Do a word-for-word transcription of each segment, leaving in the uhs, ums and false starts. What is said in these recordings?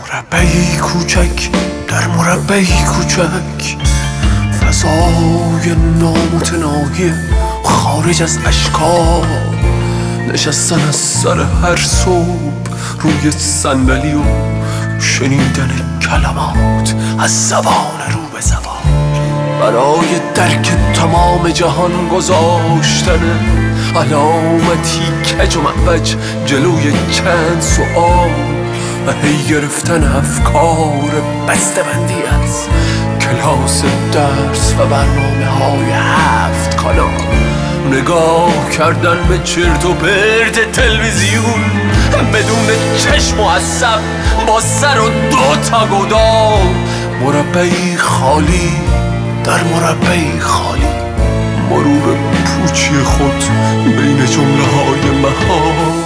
مربعی کوچک در مربعی کوچک، فضای نامتناهی خارج از اشکال، نشستن از سر هر صبح روی صندلی و شنیدن کلمات از زبان رو به زبان، برای درک تمام جهان گذاشتن علامتی کج و معوج جلوی چند سؤال و هی گرفتن افکار بسته‌بندی از کلاس درس و برنامه های هفت کانال، نگاه کردن به چرت و پرت تلویزیون بدون چشم و عصب با سر و دو تا گودال، مربعی خالی در مربعی خالی، مرور پوچی خود بین جمله های محال.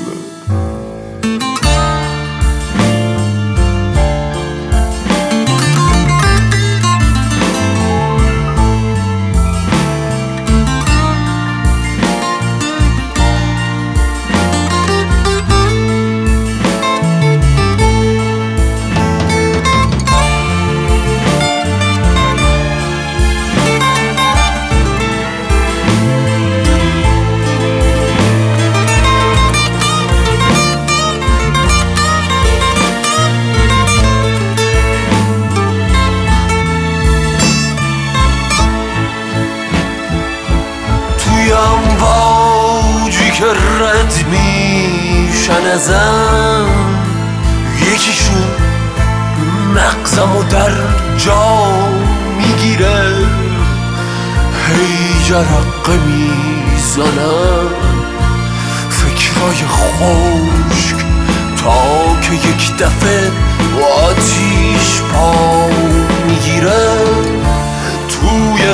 که رد میشن ازم، یکیشون مغزمو در جا میگیره، هی جرقه میزنم فکرای خشک تا که یک دفعه آتیش پا میگیره، توی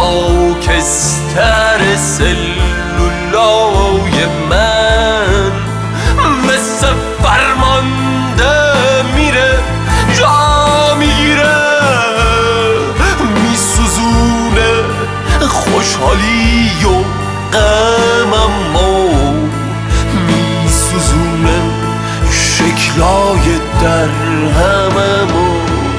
خاکستر سلولای من مثل فرمانده میره جا میگیره، میسوزونه خوشحالی و غممو، میسوزونه شکلای در هممو.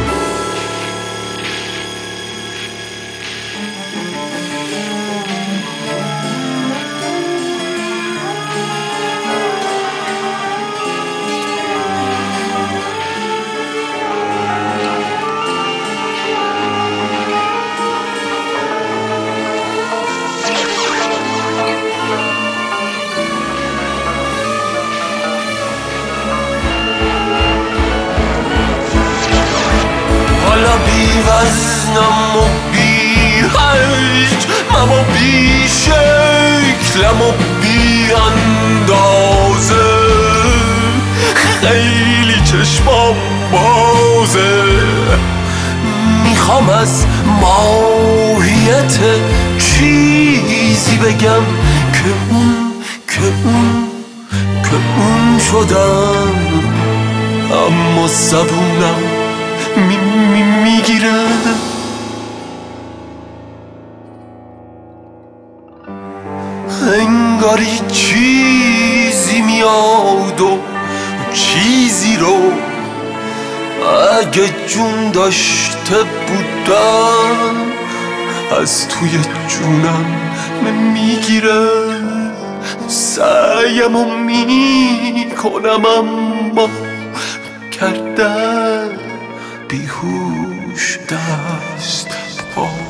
بی وزنم و بی حجمم و بی شکلم و بی اندازه، خیلی چشمام بازه، میخوام از ماهیت چیزی بگم که اون که اون که اون شدم، اما زبونم می می میگیره. انگاری چیزی میاد و چیزی رو اگه جون داشته بودم از توی جونم میگیره، سعیمو میکنم اما کردم بیهوش دست پا